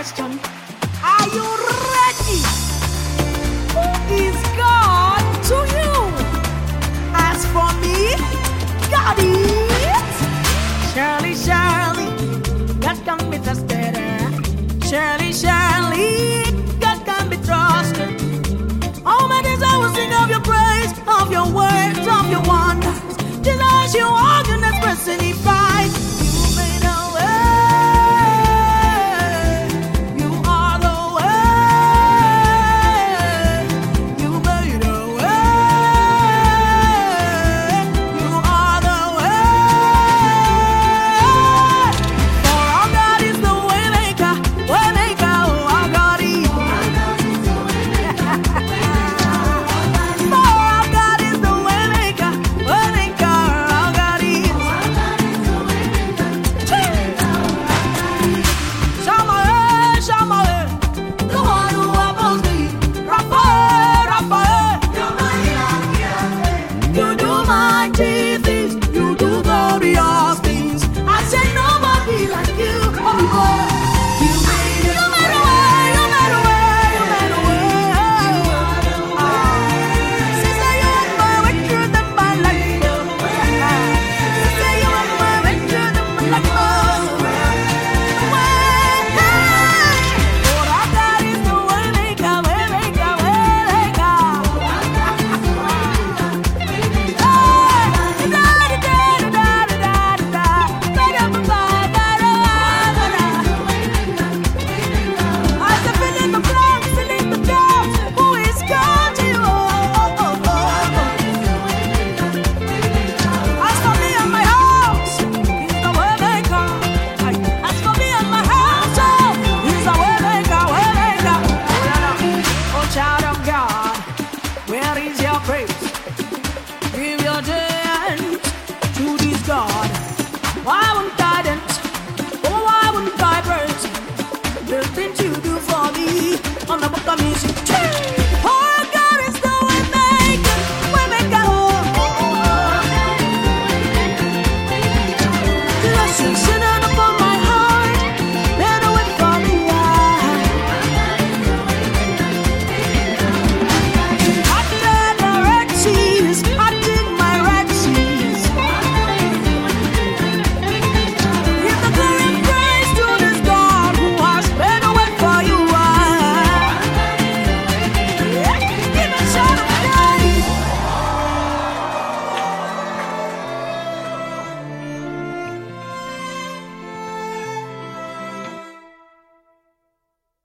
question. Are you ready? Who is God to you? As for me, God is. Surely, surely, God can be trusted. Surely, surely, God can be trusted. All my days I will sing of your praise, of your words, of your wonders. Jesus, you are goodness personified. You made a way. You are the way. You made a way. You are the way. For our God is the way maker, way maker. Oh, our God is. For our God is the way maker, way maker. Our God is. Shamael, Shamael, the one who upholds me. Raphael, Raphael, you do mighty things, you do glorious things. I say nobody like you. Oh, you made a way, you made a way, you made a way. Sister, you are my way through the mud like you. Sister, you are my way through the mud like you. For our God is the way maker, way maker, way maker. Where is your praise? Give your dance to this God. Why wouldn't I dance? Oh, why wouldn't I praise the things you do for me on the book of music?